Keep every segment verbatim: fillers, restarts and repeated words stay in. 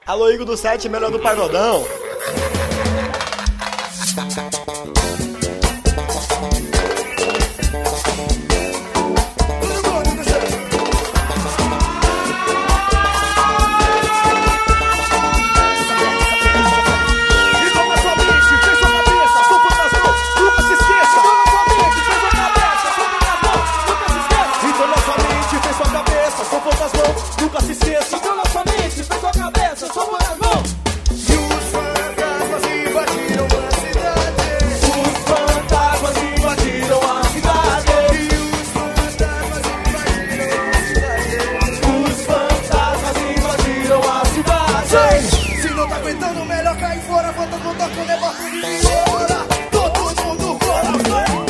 Alô, Igor do sete, melhor do pagodão. Nunca se esqueça, então na sua mente, fez sua cabeça, só põe as mãos. E os fantasmas invadiram a cidade. Os fantasmas invadiram a cidade. E os fantasmas invadiram a cidade. Os fantasmas invadiram a cidade. Se não tá aguentando, melhor cair fora. Fantasma tocando é barco de viola. Todo mundo cola, vai.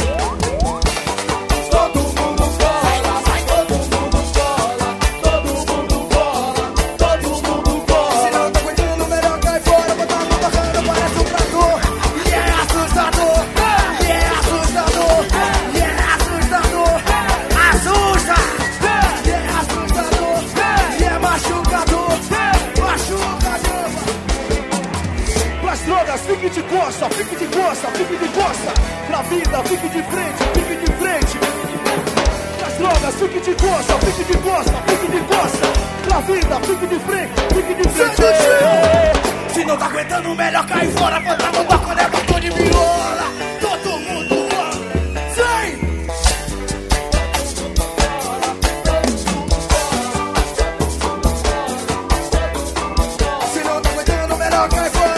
Fique de costa, fique de costa, fique de costa. Pra vida, fique de frente, fique de frente. Pras drogas, fique de costa, fique de costa, fique de costa. Pra vida, fique de frente, fique de frente. Se não tá aguentando, melhor cair fora. Fantasma tocando é barco de viola. Todo mundo cola, sai. Se não tá aguentando, melhor cair fora.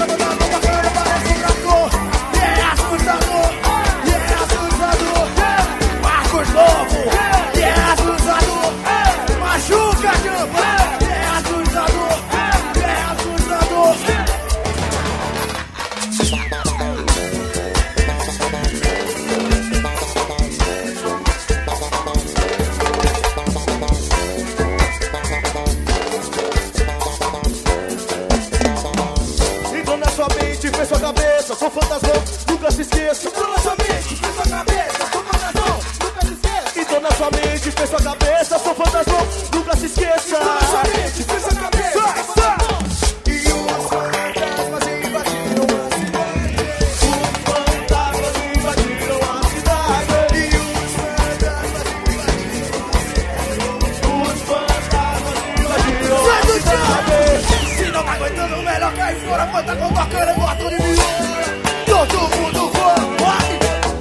Fez sua cabeça, sou fantasmão, nunca se esqueça. Então na sua mente, fez sua cabeça, sou fantasmão, nunca se esqueça. Então na sua mente, fez sua cabeça, sou fantasmão, nunca se esqueça. Então na sua mente, fez sua cabeça, sai, sou fantasmão. E os fantasmas invadiram a cidade. Os fantasmas invadiram a cidade. E os fantasmas invadiram a cidade. Os fantasmas invadiram a cidade. Se não tá aguentando, melhor cair fora. Fantasma tocando é barco de viola. Todo mundo vai.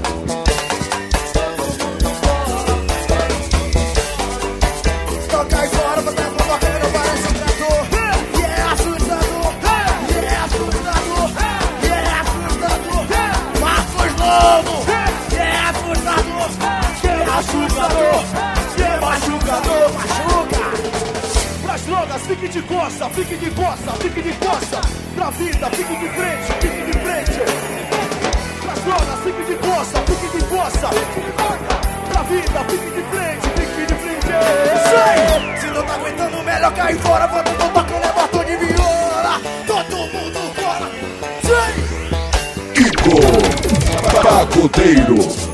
Toca aí fora, fantasma tocando, parece um trator. E é assustador, e é assustador, e é assustador. Marcos Lobo, e é assustador, e é assustador, e é machucador, machuca. Pras drogas, fique de costa, fique de costa, fique de costa. Pra vida, fique de frente, fique de frente. Pras drogas, fique de costa, fique de costa. Pra vida, fique de frente, fique de frente. Sai! Se não tá aguentando, melhor cair fora. Fantasma tocando é barco de viola. Todo mundo cola. Sai! Igor Pagodeiro.